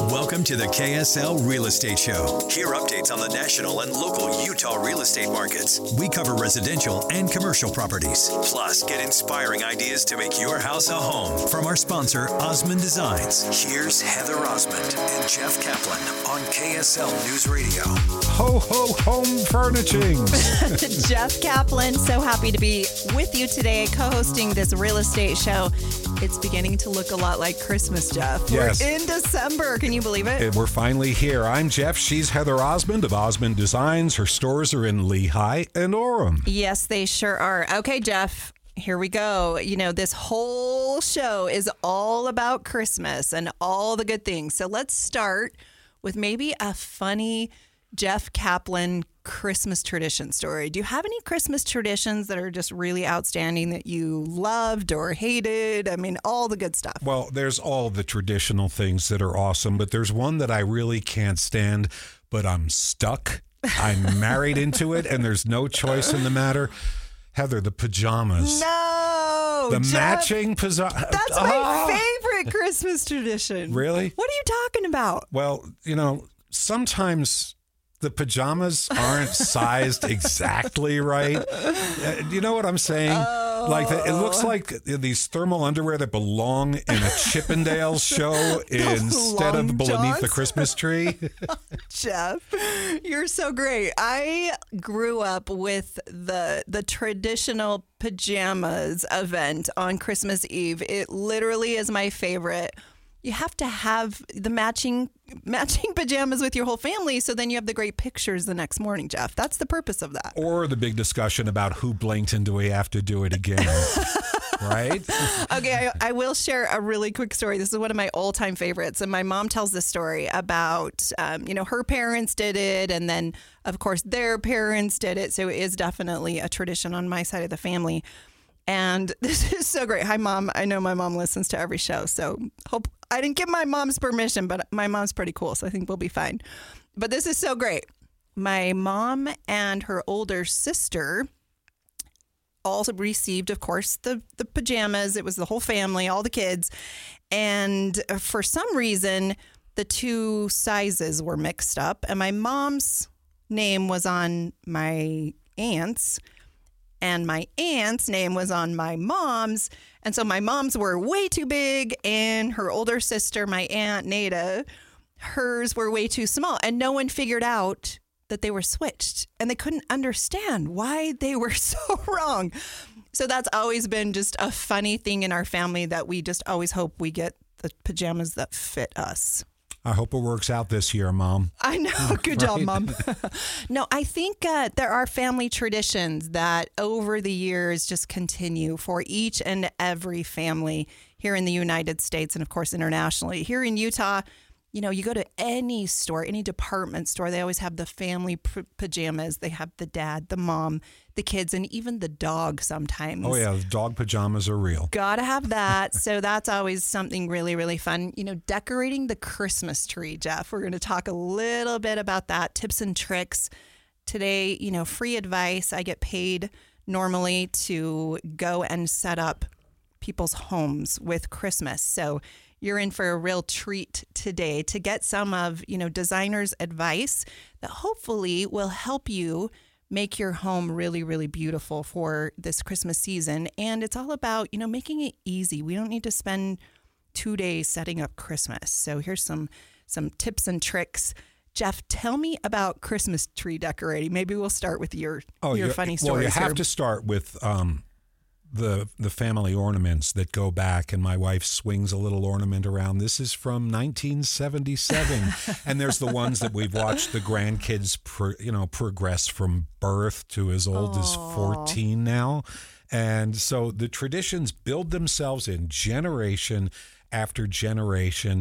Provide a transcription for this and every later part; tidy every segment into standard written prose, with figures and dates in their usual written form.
Welcome to the KSL Real Estate Show. Hear updates on the national and local Utah real estate markets. We cover residential and commercial properties. Plus, get inspiring ideas to make your house a home from our sponsor, Osmond Designs. Here's Heather Osmond and Jeff Kaplan on KSL News Radio. Ho, ho, home furnishings. Jeff Kaplan, so happy to be with you today, co-hosting this real estate show. It's beginning to look a lot like Christmas, Jeff. Yes. We're in December. Can you believe it? And we're finally here. I'm Jeff. She's Heather Osmond of Osmond Designs. Her stores are in Lehigh and Orem. Yes, they sure are. Okay, Jeff, here we go. You know, this whole show is all about Christmas and all the good things. So let's start with maybe a funny Jeff Kaplan Christmas tradition story. Do you have any Christmas traditions that are just really outstanding that you loved or hated? I mean, all the good stuff. Well, there's all the traditional things that are awesome, but there's one that I really can't stand, but I'm stuck. I'm married into it, and there's no choice in the matter. Heather, the pajamas. No! The Jeff, matching pajamas. That's my favorite Christmas tradition. Really? What are you talking about? Well, you know, sometimes the pajamas aren't sized exactly right. You know what I'm saying? Like it looks like these thermal underwear that belong in a Chippendales show instead of beneath the Christmas tree. Jeff, you're so great. I grew up with the traditional pajamas event on Christmas Eve. It literally is my favorite. You have to have the matching pajamas with your whole family, so then you have the great pictures the next morning, Jeff. That's the purpose of that. Or the big discussion about who blinked and do we have to do it again, right? Okay, I will share a really quick story. This is one of my all-time favorites, and my mom tells this story about, her parents did it, and then, of course, their parents did it, so it is definitely a tradition on my side of the family. And this is so great. Hi, Mom. I know my mom listens to every show, so hope I didn't give my mom's permission, but my mom's pretty cool, so I think we'll be fine. But this is so great. My mom and her older sister also received, of course, the pajamas. It was the whole family, all the kids. And for some reason, the two sizes were mixed up, and my mom's name was on my aunt's, and my aunt's name was on my mom's. And so my mom's were way too big, and her older sister, my aunt Nada, hers were way too small. And no one figured out that they were switched, and they couldn't understand why they were so wrong. So that's always been just a funny thing in our family, that we just always hope we get the pajamas that fit us. I hope it works out this year, Mom. I know. Good job, Mom. No, I think there are family traditions that over the years just continue for each and every family here in the United States and, of course, internationally. Here in Utah, you go to any store, any department store, they always have the family pajamas. They have the dad, the mom, the kids, and even the dog sometimes. Oh, yeah. The dog pajamas are real. Gotta have that. So that's always something really, really fun. Decorating the Christmas tree, Jeff. We're going to talk a little bit about that, tips and tricks. Today, free advice. I get paid normally to go and set up people's homes with Christmas. So you're in for a real treat today to get some of, designers' advice that hopefully will help you make your home really, really beautiful for this Christmas season. And it's all about, making it easy. We don't need to spend 2 days setting up Christmas. So here's some tips and tricks. Jeff, tell me about Christmas tree decorating. Maybe we'll start with your funny stories. Well, you have to start with the family ornaments that go back, and my wife swings a little ornament around. This is from 1977, and there's the ones that we've watched the grandkids progress from birth to as old as 14 now. And so the traditions build themselves in generation after generation.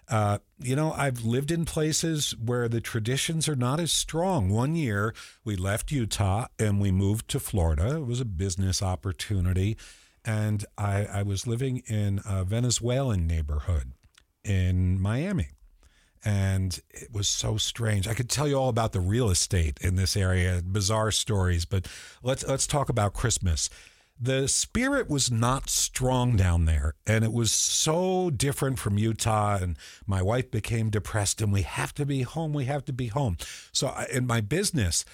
I've lived in places where the traditions are not as strong. One year we left Utah and we moved to Florida. It was a business opportunity. And I was living in a Venezuelan neighborhood in Miami. And it was so strange. I could tell you all about the real estate in this area, bizarre stories, but let's talk about Christmas. the spirit was not strong down there, and it was so different from Utah. And my wife became depressed, and we have to be home. We have to be home. So in my business,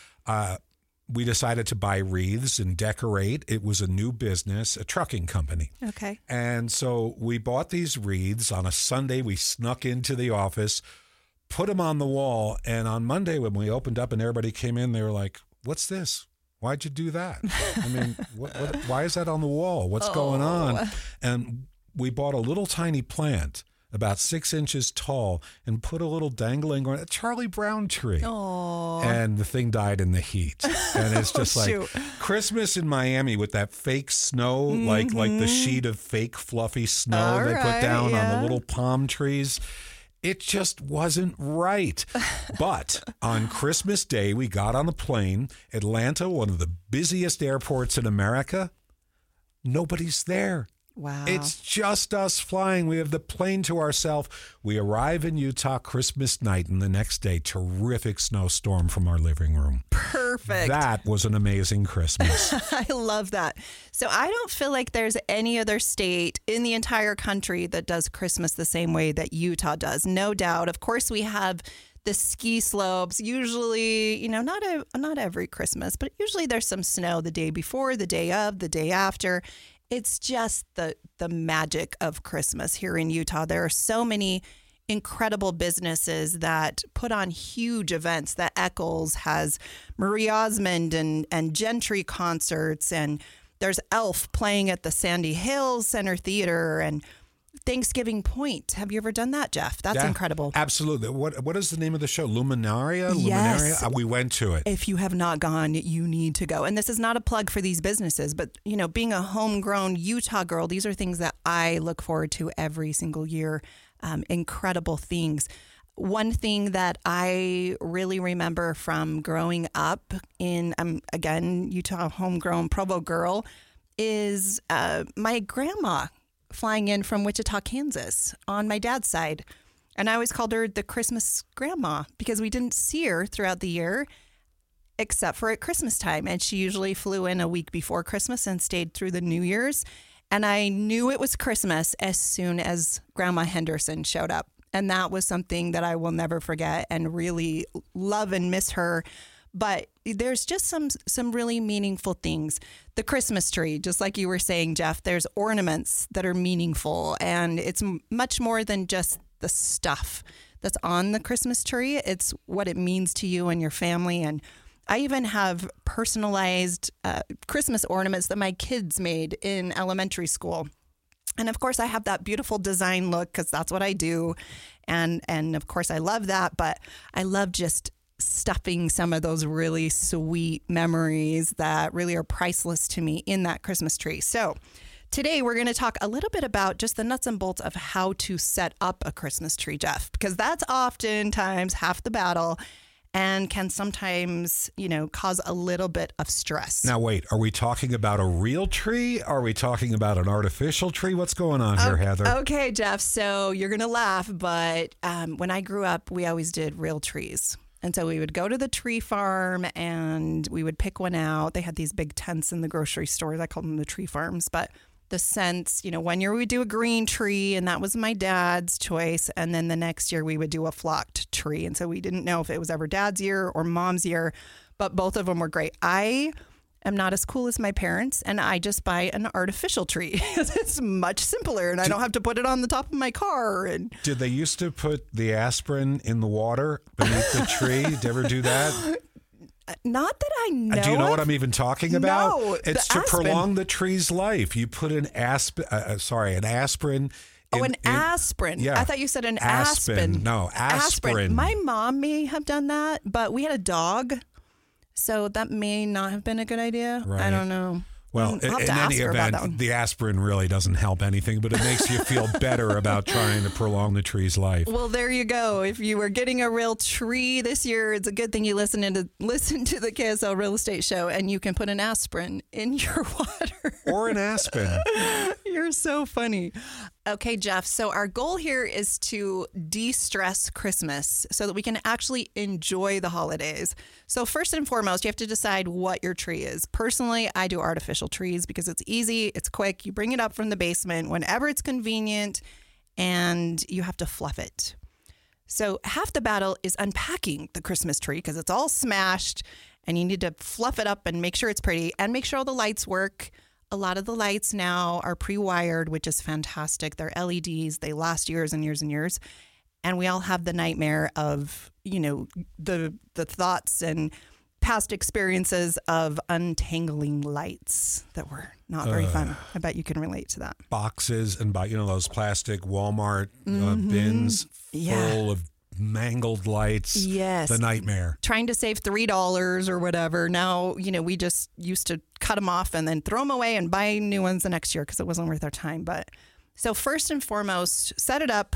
we decided to buy wreaths and decorate. It was a new business, a trucking company. Okay. And so we bought these wreaths on a Sunday. We snuck into the office, put them on the wall. And on Monday, when we opened up and everybody came in, they were like, "What's this? Why'd you do that? I mean, why is that on the wall? What's going on?" And we bought a little tiny plant about 6 inches tall and put a little dangling on a Charlie Brown tree. Aww. And the thing died in the heat. And it's just like shoot. Christmas in Miami with that fake snow, like the sheet of fake fluffy snow they put down on the little palm trees. It just wasn't right. But on Christmas Day, we got on the plane. Atlanta, one of the busiest airports in America. Nobody's there. Wow. It's just us flying. We have the plane to ourselves. We arrive in Utah Christmas night, and the next day, terrific snowstorm from our living room. Perfect. That was an amazing Christmas. I love that. So I don't feel like there's any other state in the entire country that does Christmas the same way that Utah does. No doubt. Of course, we have the ski slopes. Usually, not every Christmas, but usually there's some snow the day before, the day of, the day after. It's just the magic of Christmas here in Utah. There are so many incredible businesses that put on huge events. That Eccles has Marie Osmond and Gentry concerts, and there's Elf playing at the Sandy Hill Center Theater, and Thanksgiving Point. Have you ever done that, Jeff? That's incredible. Absolutely. What is the name of the show? Luminaria? Yes. We went to it. If you have not gone, you need to go. And this is not a plug for these businesses, but being a homegrown Utah girl, these are things that I look forward to every single year. Incredible things. One thing that I really remember from growing up in, again, Utah homegrown Provo girl, is my grandma flying in from Wichita, Kansas on my dad's side. And I always called her the Christmas grandma because we didn't see her throughout the year except for at Christmas time. And she usually flew in a week before Christmas and stayed through the New Year's. And I knew it was Christmas as soon as Grandma Henderson showed up. And that was something that I will never forget and really love and miss her. But there's just some really meaningful things. The Christmas tree, just like you were saying, Jeff, there's ornaments that are meaningful. And it's much more than just the stuff that's on the Christmas tree. It's what it means to you and your family. And I even have personalized Christmas ornaments that my kids made in elementary school. And of course, I have that beautiful design look because that's what I do. And of course, I love that. But I love just stuffing some of those really sweet memories that really are priceless to me in that Christmas tree. So today we're going to talk a little bit about just the nuts and bolts of how to set up a Christmas tree, Jeff, because that's oftentimes half the battle and can sometimes, cause a little bit of stress. Now, wait, are we talking about a real tree? Are we talking about an artificial tree? What's going on here, Heather? Okay, Jeff. So you're going to laugh, but when I grew up, we always did real trees. And so we would go to the tree farm and we would pick one out. They had these big tents in the grocery stores. I called them the tree farms. But the scents, 1 year we would do a green tree, and that was my dad's choice. And then the next year we would do a flocked tree. And so we didn't know if it was ever dad's year or mom's year, but both of them were great. I am not as cool as my parents, and I just buy an artificial tree. It's much simpler, and I don't have to put it on the top of my car. And did they used to put the aspirin in the water beneath the tree? Did you ever do that? Not that I know. Do you know what I'm even talking about? No, it's to prolong the tree's life. You put an aspirin. Aspirin. Yeah. I thought you said an aspen. No, aspirin. My mom may have done that, but we had a dog. So that may not have been a good idea. Right. I don't know. Well, in any event, the aspirin really doesn't help anything, but it makes you feel better about trying to prolong the tree's life. Well, there you go. If you were getting a real tree this year, it's a good thing you listen to the KSL Real Estate Show, and you can put an aspirin in your water. Or an aspen. You're so funny. Okay, Jeff. So our goal here is to de-stress Christmas so that we can actually enjoy the holidays. So first and foremost, you have to decide what your tree is. Personally, I do artificial trees because it's easy, it's quick. You bring it up from the basement whenever it's convenient, and you have to fluff it. So half the battle is unpacking the Christmas tree because it's all smashed, and you need to fluff it up and make sure it's pretty and make sure all the lights work. A lot of the lights now are pre-wired, which is fantastic. They're LEDs. They last years and years and years. And we all have the nightmare of, the thoughts and past experiences of untangling lights that were not very fun. I bet you can relate to that. Boxes and those plastic Walmart bins full of mangled lights. Yes. The nightmare. Trying to save $3 or whatever. Now, we just used to cut them off and then throw them away and buy new ones the next year because it wasn't worth our time. But so first and foremost, set it up,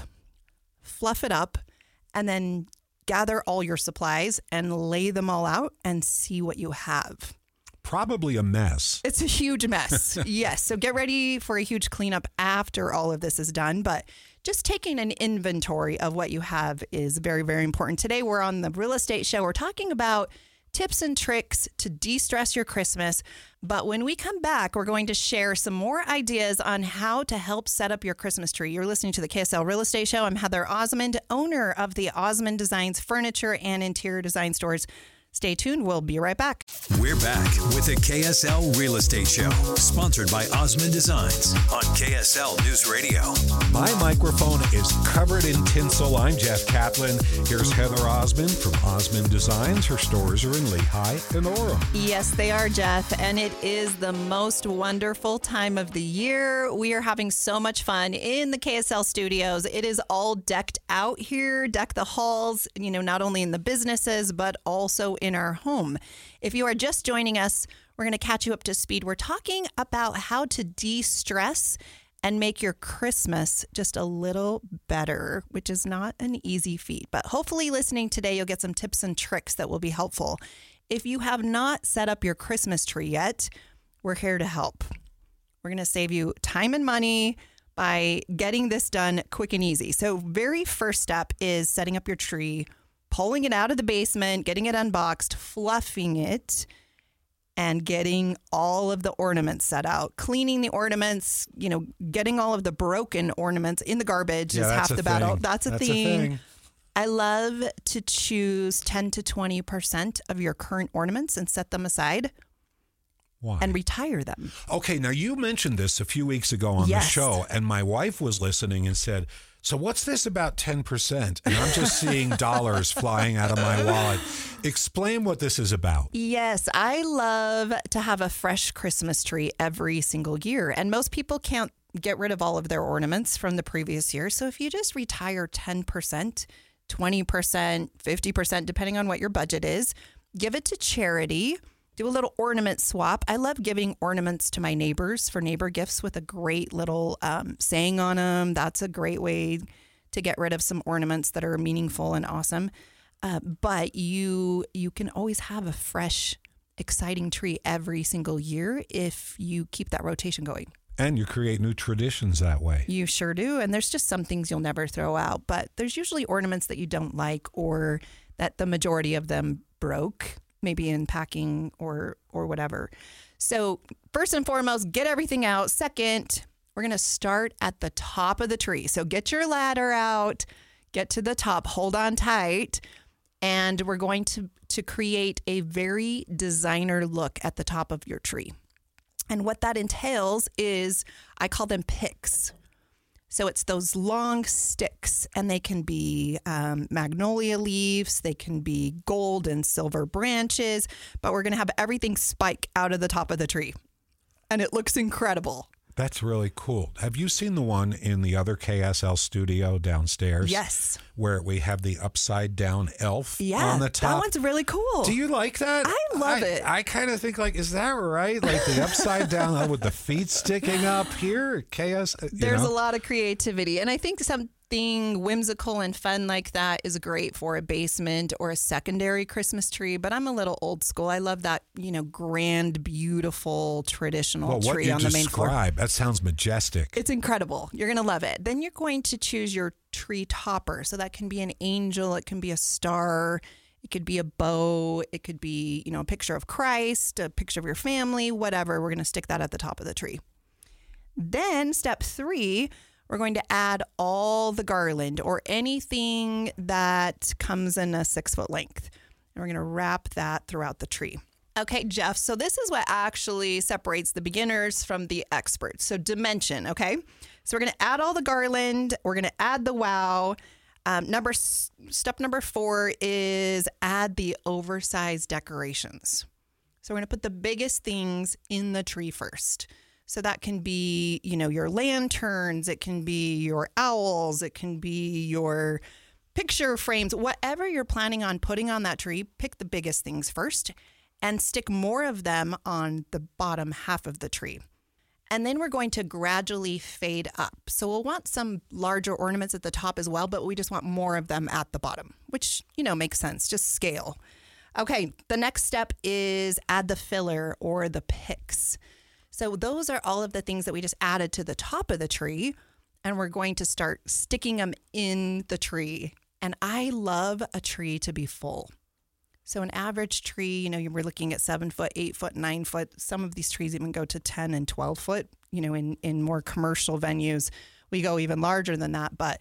fluff it up, and then gather all your supplies and lay them all out and see what you have. Probably a mess. It's a huge mess. Yes. So get ready for a huge cleanup after all of this is done. But just taking an inventory of what you have is very, very important. Today, we're on the Real Estate Show. We're talking about tips and tricks to de-stress your Christmas. But when we come back, we're going to share some more ideas on how to help set up your Christmas tree. You're listening to the KSL Real Estate Show. I'm Heather Osmond, owner of the Osmond Designs Furniture and Interior Design Stores. Stay tuned. We'll be right back. We're back with the KSL Real Estate Show, sponsored by Osmond Designs on KSL News Radio. My microphone is covered in tinsel. I'm Jeff Kaplan. Here's Heather Osmond from Osmond Designs. Her stores are in Lehigh and Orem. Yes, they are, Jeff. And it is the most wonderful time of the year. We are having so much fun in the KSL studios. It is all decked out here. Deck the halls, not only in the businesses, but also in our home. If you are just joining us, we're going to catch you up to speed. We're talking about how to de-stress and make your Christmas just a little better, which is not an easy feat. But hopefully listening today, you'll get some tips and tricks that will be helpful. If you have not set up your Christmas tree yet, we're here to help. We're going to save you time and money by getting this done quick and easy. So very first step is setting up your tree, pulling it out of the basement, getting it unboxed, fluffing it, and getting all of the ornaments set out. Cleaning the ornaments, getting all of the broken ornaments in the garbage is half the battle. That's a thing. I love to choose 10 to 20% of your current ornaments and set them aside. Why? And retire them. Okay, now you mentioned this a few weeks ago on the show, and my wife was listening and said, so what's this about 10%? And I'm just seeing dollars flying out of my wallet. Explain what this is about. Yes, I love to have a fresh Christmas tree every single year. And most people can't get rid of all of their ornaments from the previous year. So if you just retire 10%, 20%, 50%, depending on what your budget is, give it to charity. Do a little ornament swap. I love giving ornaments to my neighbors for neighbor gifts with a great little saying on them. That's a great way to get rid of some ornaments that are meaningful and awesome. But you can always have a fresh, exciting tree every single year if you keep that rotation going. And you create new traditions that way. You sure do. And there's just some things you'll never throw out. But there's usually ornaments that you don't like or that the majority of them broke, maybe in packing or whatever. So first and foremost, get everything out. Second, we're going to start at the top of the tree. So get your ladder out, get to the top, hold on tight, and we're going to create a very designer look at the top of your tree. And what that entails is, I call them picks. So it's those long sticks, and they can be magnolia leaves, they can be gold and silver branches, but we're going to have everything spike out of the top of the tree. And it looks incredible. That's really cool. Have you seen the one in the other KSL studio downstairs? Yes. Where we have the upside down elf on the top? That one's really cool. Do you like that? I love it. I kind of think is that right? Like the upside down with the feet sticking up here at KS. There's a lot of creativity. And I think Anything whimsical and fun like that is great for a basement or a secondary Christmas tree, but I'm a little old school. I love that, grand, beautiful, traditional tree on the main floor. That sounds majestic. It's incredible. You're going to love it. Then you're going to choose your tree topper. So that can be an angel, it can be a star, it could be a bow, it could be, a picture of Christ, a picture of your family, whatever. We're going to stick that at the top of the tree. Then step 3, we're going to add all the garland or anything that comes in a 6-foot length. And we're going to wrap that throughout the tree. Okay, Jeff, so this is what actually separates the beginners from the experts. So dimension, okay? So we're going to add all the garland. We're going to add the wow. Step number 4 is add the oversized decorations. So we're going to put the biggest things in the tree first. So that can be, your lanterns, it can be your owls, it can be your picture frames, whatever you're planning on putting on that tree, pick the biggest things first and stick more of them on the bottom half of the tree. And then we're going to gradually fade up. So we'll want some larger ornaments at the top as well, but we just want more of them at the bottom, which, makes sense, just scale. Okay, the next step is add the filler or the picks. So those are all of the things that we just added to the top of the tree, and we're going to start sticking them in the tree. And I love a tree to be full. So an average tree, we're looking at 7 foot, 8 foot, 9 foot. Some of these trees even go to 10 and 12 foot. In more commercial venues, we go even larger than that. But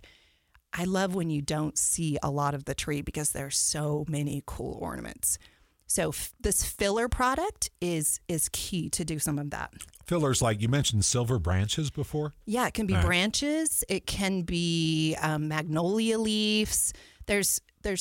I love when you don't see a lot of the tree because there's so many cool ornaments. So this filler product is key to do some of that. Fillers, like you mentioned silver branches before? Yeah, it can be branches. It can be magnolia leaves. There's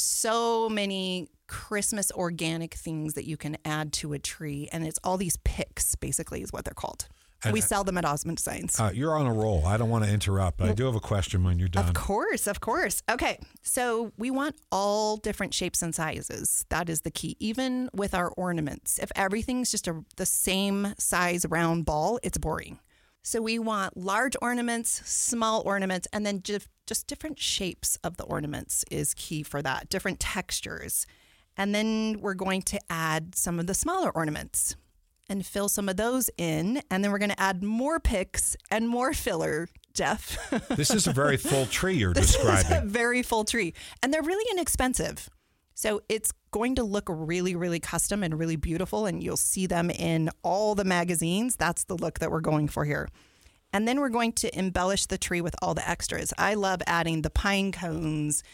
so many Christmas organic things that you can add to a tree. And it's all these picks, basically, is what they're called. We sell them at Osmond Designs. You're on a roll. I don't want to interrupt, but I do have a question when you're done. Of course. Okay. So we want all different shapes and sizes. That is the key. Even with our ornaments, if everything's just the same size round ball, it's boring. So we want large ornaments, small ornaments, and then just different shapes of the ornaments is key for that, different textures. And then we're going to add some of the smaller ornaments and fill some of those in. And then we're going to add more picks and more filler, Jeff. This is a very full tree you're describing. This is a very full tree. And they're really inexpensive. So it's going to look really, really custom and really beautiful. And you'll see them in all the magazines. That's the look that we're going for here. And then we're going to embellish the tree with all the extras. I love adding the pine cones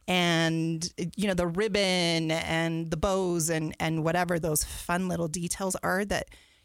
and, the ribbon and the bows and whatever those fun little details are that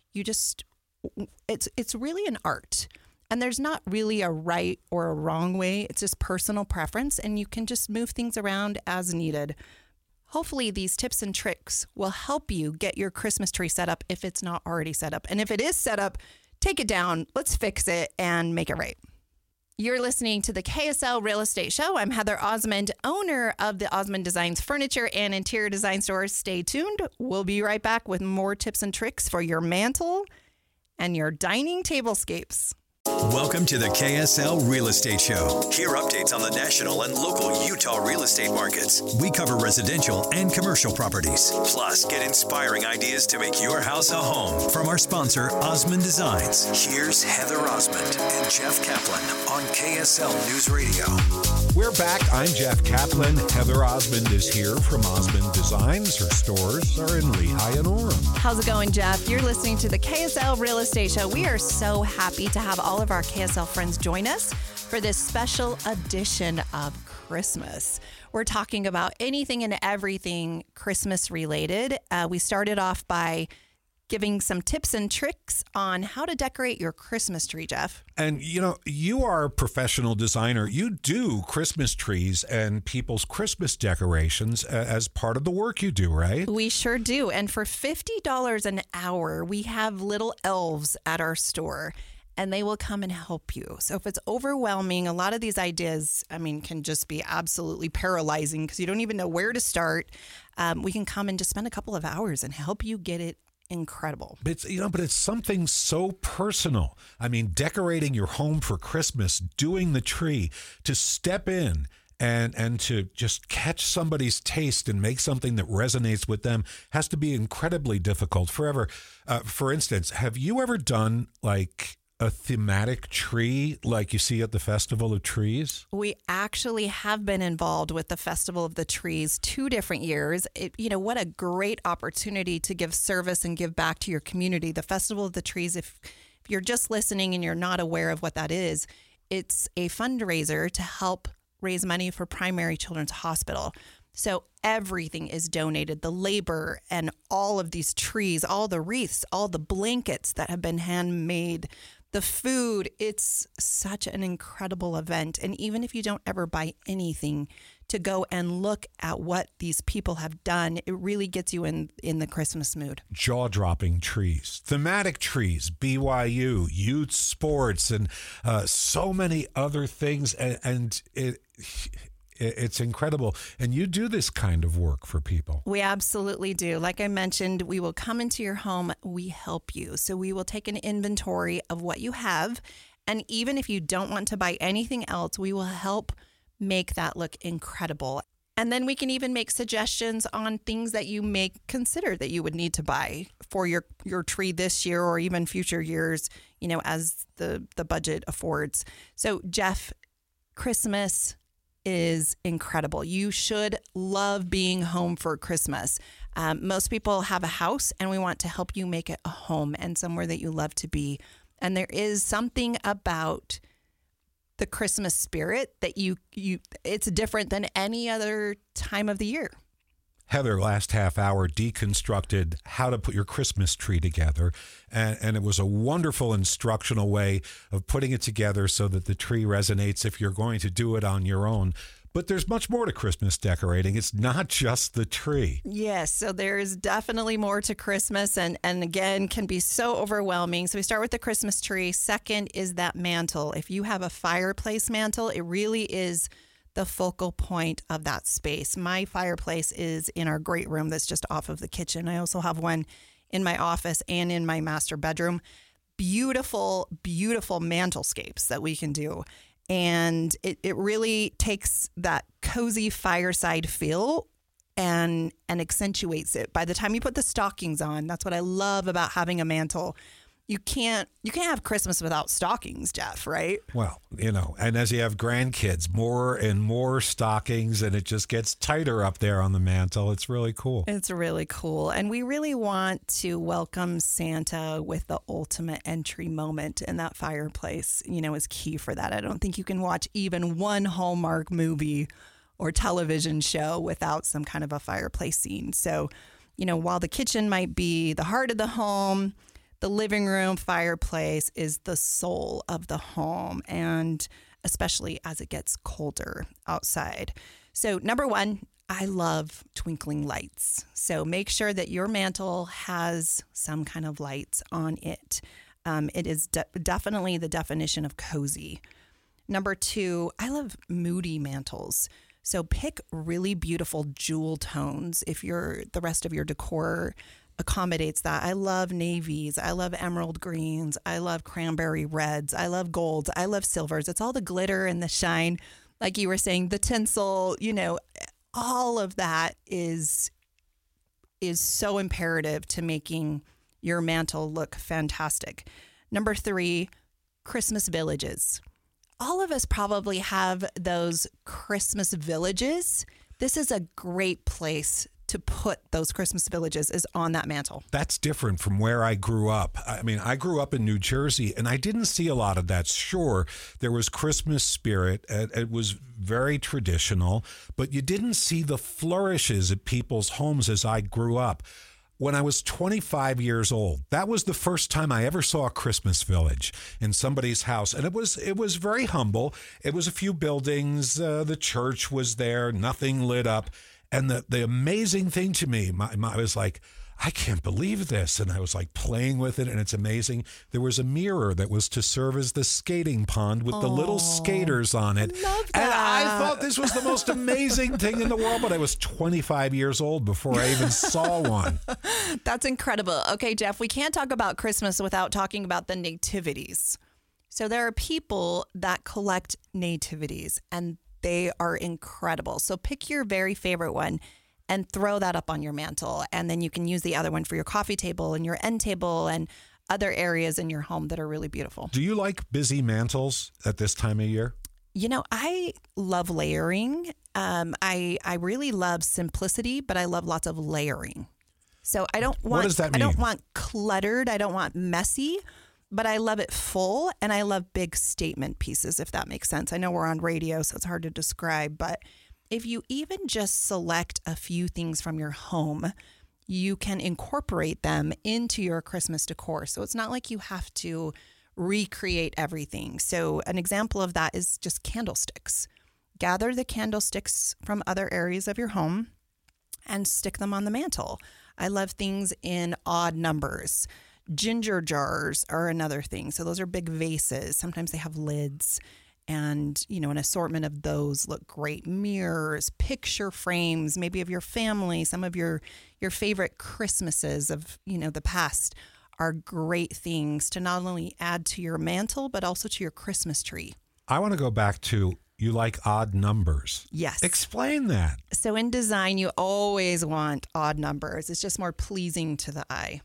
it's really an art. And there's not really a right or a wrong way. It's just personal preference, and you can just move things around as needed. Hopefully these tips and tricks will help you get your Christmas tree set up if it's not already set up. And if it is set up, take it down, let's fix it and make it right. You're listening to the KSL Real Estate Show. I'm Heather Osmond, owner of the Osmond Designs Furniture and Interior Design Stores. Stay tuned. We'll be right back with more tips and tricks for your mantle and your dining tablescapes. Welcome to the KSL Real Estate Show. Hear updates on the national and local Utah real estate markets. We cover residential and commercial properties. Plus, get inspiring ideas to make your house a home from our sponsor, Osmond Designs. Here's Heather Osmond and Jeff Kaplan on KSL News Radio. We're back. I'm Jeff Kaplan. Heather Osmond is here from Osmond Designs. Her stores are in Lehigh and Orem. How's it going, Jeff? You're listening to the KSL Real Estate Show. We are so happy to have all of our KSL friends join us for this special edition of Christmas. We're talking about anything and everything Christmas related. We started off by giving some tips and tricks on how to decorate your Christmas tree, Jeff. And, you are a professional designer. You do Christmas trees and people's Christmas decorations as part of the work you do, right? We sure do. And for $50 an hour, we have little elves at our store, and they will come and help you. So if it's overwhelming, a lot of these ideas, can just be absolutely paralyzing because you don't even know where to start. We can come and just spend a couple of hours and help you get it incredible. But it's something so personal. I mean, decorating your home for Christmas, doing the tree, to step in and to just catch somebody's taste and make something that resonates with them has to be incredibly difficult forever. For instance, have you ever done like a thematic tree like you see at the Festival of Trees? We actually have been involved with the Festival of the Trees 2 different years. What a great opportunity to give service and give back to your community. The Festival of the Trees, if you're just listening and you're not aware of what that is, it's a fundraiser to help raise money for Primary Children's Hospital. So everything is donated, the labor and all of these trees, all the wreaths, all the blankets that have been handmade, the food. It's such an incredible event. And even if you don't ever buy anything, to go and look at what these people have done, it really gets you in the Christmas mood. Jaw-dropping trees, thematic trees, BYU, youth sports, and so many other things. And it's incredible. And you do this kind of work for people. We absolutely do. Like I mentioned, we will come into your home. We help you. So we will take an inventory of what you have. And even if you don't want to buy anything else, we will help make that look incredible. And then we can even make suggestions on things that you may consider that you would need to buy for your tree this year or even future years, as the budget affords. So Jeff, Christmas is incredible. You should love being home for Christmas. Most people have a house, and we want to help you make it a home and somewhere that you love to be. And there is something about the Christmas spirit that it's different than any other time of the year. Heather, last half hour, deconstructed how to put your Christmas tree together. And it was a wonderful instructional way of putting it together so that the tree resonates if you're going to do it on your own. But there's much more to Christmas decorating. It's not just the tree. Yes, so there's definitely more to Christmas, and again, can be so overwhelming. So we start with the Christmas tree. Second is that mantle. If you have a fireplace mantle, it really is the focal point of that space. My fireplace is in our great room that's just off of the kitchen. I also have one in my office and in my master bedroom. Beautiful, beautiful mantelscapes that we can do. And it really takes that cozy fireside feel and accentuates it. By the time you put the stockings on, that's what I love about having a mantle. You can't have Christmas without stockings, Jeff, right? Well, and as you have grandkids, more and more stockings, and it just gets tighter up there on the mantle. It's really cool. It's really cool. And we really want to welcome Santa with the ultimate entry moment, and that fireplace, is key for that. I don't think you can watch even one Hallmark movie or television show without some kind of a fireplace scene. So, while the kitchen might be the heart of the home, the living room fireplace is the soul of the home, and especially as it gets colder outside. So number 1, I love twinkling lights. So make sure that your mantle has some kind of lights on it. It is definitely the definition of cozy. Number 2, I love moody mantles. So pick really beautiful jewel tones if the rest of your decor accommodates that. I love navies. I love emerald greens. I love cranberry reds. I love golds. I love silvers. It's all the glitter and the shine. Like you were saying, the tinsel, all of that is so imperative to making your mantle look fantastic. Number 3, Christmas villages. All of us probably have those Christmas villages. This is a great place to put those Christmas villages, is on that mantle. That's different from where I grew up. I mean, I grew up in New Jersey, and I didn't see a lot of that. Sure, there was Christmas spirit. It was very traditional, but you didn't see the flourishes at people's homes as I grew up. When I was 25 years old, that was the first time I ever saw a Christmas village in somebody's house. And it was very humble. It was a few buildings. The church was there, nothing lit up. And the amazing thing to me, I was like, I can't believe this. And I was like playing with it, and it's amazing. There was a mirror that was to serve as the skating pond with the little skaters on it. Love that. And I thought this was the most amazing thing in the world, but I was 25 years old before I even saw one. That's incredible. Okay, Jeff, we can't talk about Christmas without talking about the nativities. So there are people that collect nativities, and they are incredible. So pick your very favorite one and throw that up on your mantle. And then you can use the other one for your coffee table and your end table and other areas in your home that are really beautiful. Do you like busy mantles at this time of year? You know, I love layering. I really love simplicity, but I love lots of layering. So I don't want, what does that mean? I don't want cluttered. I don't want messy, but I love it full, and I love big statement pieces, if that makes sense. I know we're on radio, so it's hard to describe, but if you even just select a few things from your home, you can incorporate them into your Christmas decor. So it's not like you have to recreate everything. So an example of that is just candlesticks. Gather the candlesticks from other areas of your home and stick them on the mantle. I love things in odd numbers. Ginger jars are another thing. So those are big vases. Sometimes they have lids. And, you know, an assortment of those look great. Mirrors, picture frames, maybe of your family, some of your favorite Christmases of, you know, the past are great things to not only add to your mantle, but also to your Christmas tree. I want to go back to, you like odd numbers. Yes. Explain that. So in design, you always want odd numbers. It's just more pleasing to the eye.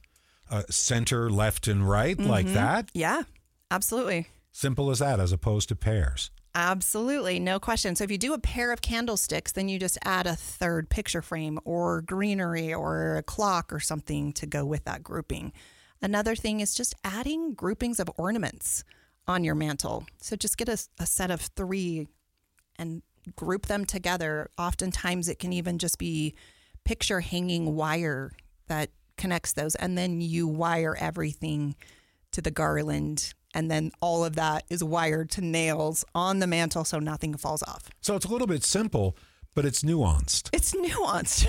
Center, left, and right, like that? Yeah, absolutely. Simple as that, as opposed to pairs. Absolutely. No question. So if you do a pair of candlesticks, then you just add a third picture frame or greenery or a clock or something to go with that grouping. Another thing is just adding groupings of ornaments on your mantle. So just get a set of 3 and group them together. Oftentimes it can even just be picture hanging wire that connects those, and then you wire everything to the garland, and then all of that is wired to nails on the mantle so nothing falls off. So it's a little bit simple, but it's nuanced. It's nuanced.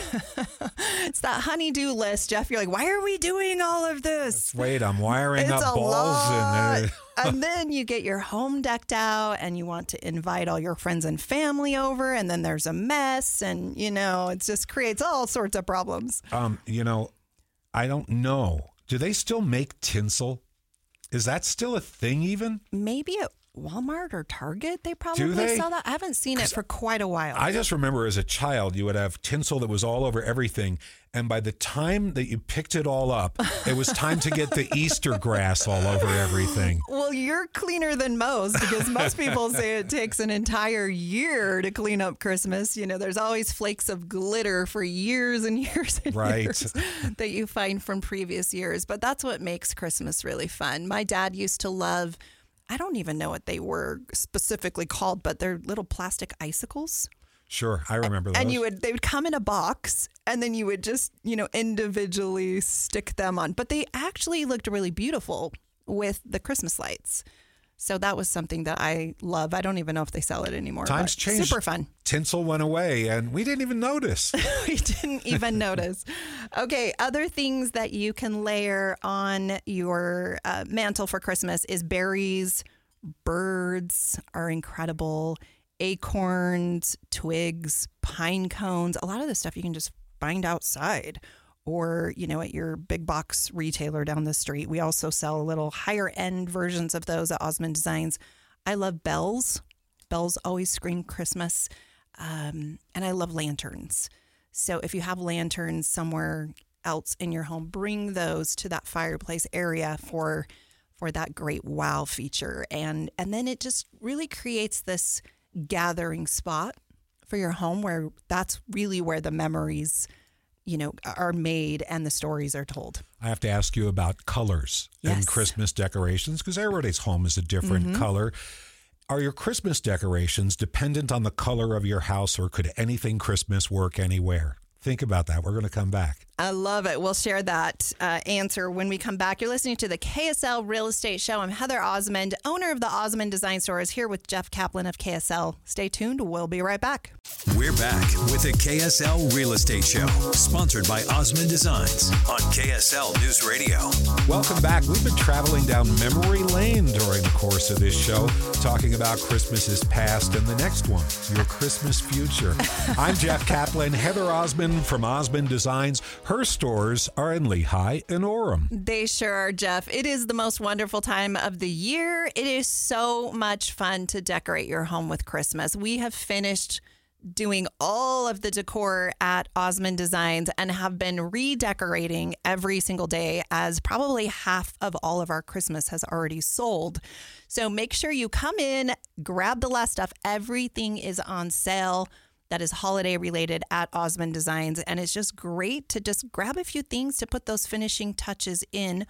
It's that honey-do list, Jeff. You're like, why are we doing all of this? Wait, I'm wiring It's up a balls lot. in there. And then you get your home decked out and you want to invite all your friends and family over, and then there's a mess, and, you know, it just creates all sorts of problems. You know, I don't know. Do they still make tinsel? Is that still a thing even? Maybe at Walmart or Target, they probably Do they? sell that. I haven't seen it for quite a while. I just remember as a child, you would have tinsel that was all over everything. And by the time that you picked it all up, it was time to get the Easter grass all over everything. Well, you're cleaner than most, because most people say it takes an entire year to clean up Christmas. You know, there's always flakes of glitter for years and years and years that you find from previous years. But that's what makes Christmas really fun. My dad used to love, I don't even know what they were specifically called, but they're little plastic icicles. Sure, I remember those. And they would come in a box, and then you would just, you know, individually stick them on. But they actually looked really beautiful with the Christmas lights. So that was something that I love. I don't even know if they sell it anymore. Times changed. Super fun. Tinsel went away, and we didn't even notice. We didn't even notice. Okay, other things that you can layer on your mantle for Christmas is berries. Birds are incredible. Acorns, twigs, pine cones. A lot of this stuff you can just find outside, or, you know, at your big box retailer down the street. We also sell a little higher end versions of those at Osmond Designs. I love bells. Bells always scream Christmas. And I love lanterns. So if you have lanterns somewhere else in your home, bring those to that fireplace area for that great wow feature. And then it just really creates this gathering spot for your home, where that's really where the memories, you know, are made and the stories are told. I have to ask you about colors in Christmas decorations, because everybody's home is a different color. Are your Christmas decorations dependent on the color of your house, or could anything Christmas work anywhere? Think about that. We're going to come back. I love it. We'll share that answer when we come back. You're listening to the KSL Real Estate Show. I'm Heather Osmond, owner of the Osmond Design Stores, here with Jeff Kaplan of KSL. Stay tuned. We'll be right back. We're back with the KSL Real Estate Show, sponsored by Osmond Designs on KSL News Radio. Welcome back. We've been traveling down memory lane during the course of this show, talking about Christmas's past and the next one, your Christmas future. I'm Jeff Kaplan. Heather Osmond from Osmond Designs. Her stores are in Lehigh and Orem. They sure are, Jeff. It is the most wonderful time of the year. It is so much fun to decorate your home with Christmas. We have finished doing all of the decor at Osmond Designs and have been redecorating every single day, as probably half of all of our Christmas has already sold. So make sure you come in, grab the last stuff. Everything is on sale that is holiday related at Osmond Designs. And it's just great to just grab a few things to put those finishing touches in.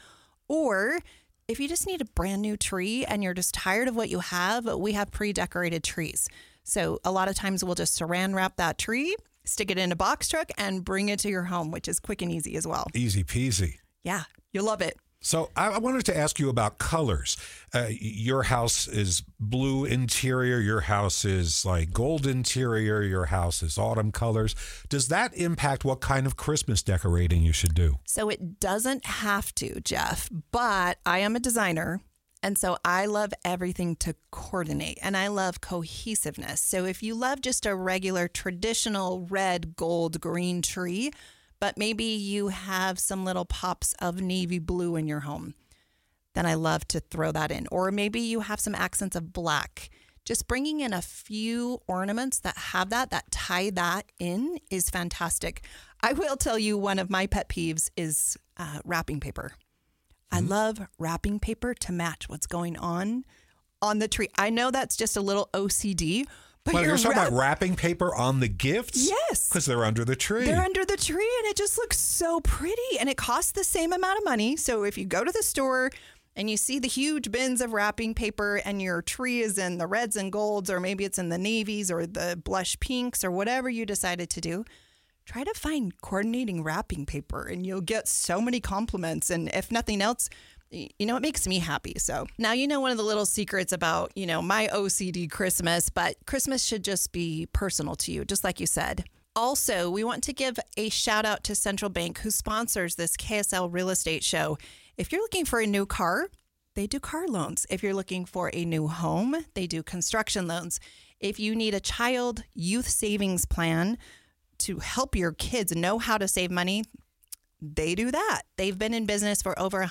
Or if you just need a brand new tree and you're just tired of what you have, we have pre-decorated trees. So a lot of times we'll just saran wrap that tree, stick it in a box truck, and bring it to your home, which is quick and easy as well. Easy peasy. Yeah, you'll love it. So I wanted to ask you about colors. Your house is blue interior. Your house is like gold interior. Your house is autumn colors. Does that impact what kind of Christmas decorating you should do? So it doesn't have to, Jeff, but I am a designer. And so I love everything to coordinate, and I love cohesiveness. So if you love just a regular traditional red, gold, green tree, but maybe you have some little pops of navy blue in your home, then I love to throw that in. Or maybe you have some accents of black. Just bringing in a few ornaments that have that tie that in is fantastic. I will tell you, one of my pet peeves is wrapping paper. I love wrapping paper to match what's going on the tree. I know that's just a little OCD, but you're talking about wrapping paper on the gifts? Yes. Because they're under the tree. They're under the tree, and it just looks so pretty, and it costs the same amount of money. So if you go to the store and you see the huge bins of wrapping paper and your tree is in the reds and golds, or maybe it's in the navies or the blush pinks or whatever you decided to do, try to find coordinating wrapping paper, and you'll get so many compliments. And if nothing else, you know, it makes me happy. So now you know one of the little secrets about, you know, my OCD Christmas, but Christmas should just be personal to you, just like you said. Also, we want to give a shout out to Central Bank, who sponsors this KSL Real Estate Show. If you're looking for a new car, they do car loans. If you're looking for a new home, they do construction loans. If you need a child youth savings plan to help your kids know how to save money, they do that. They've been in business for over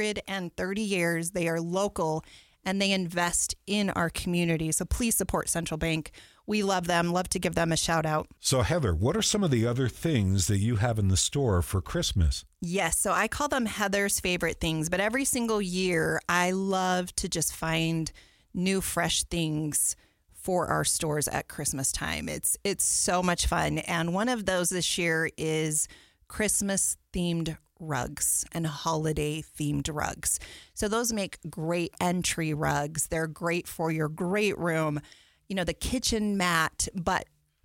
130 years. They are local, and they invest in our community. So please support Central Bank. We love them. Love to give them a shout out. So Heather, what are some of the other things that you have in the store for Christmas? Yes. So I call them Heather's favorite things, but every single year I love to just find new, fresh things for our stores at Christmas time. It's so much fun. And one of those this year is Christmas themed rugs and holiday themed rugs. So those make great entry rugs. They're great for your great room, you know, the kitchen mat, but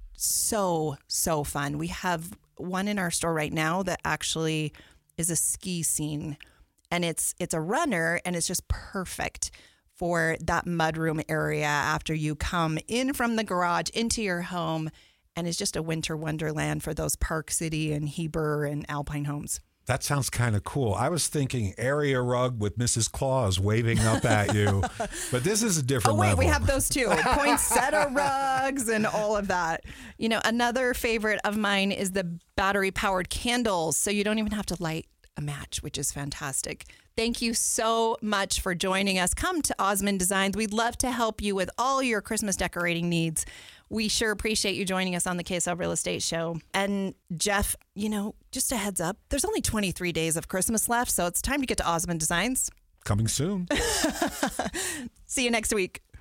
so fun. We have one in our store right now that actually is a ski scene, and it's a runner, and it's just perfect for that mudroom area after you come in from the garage into your home, and it's just a winter wonderland for those Park City and Heber and Alpine homes. That sounds kind of cool. I was thinking area rug with Mrs. Claus waving up at you, but this is a different level. We have those too. Poinsettia rugs and all of that. You know, another favorite of mine is the battery-powered candles, so you don't even have to light a match, which is fantastic. Thank you so much for joining us. Come to Osmond Designs. We'd love to help you with all your Christmas decorating needs. We sure appreciate you joining us on the KSL Real Estate Show. And Jeff, you know, just a heads up, there's only 23 days of Christmas left, so it's time to get to Osmond Designs. Coming soon. See you next week.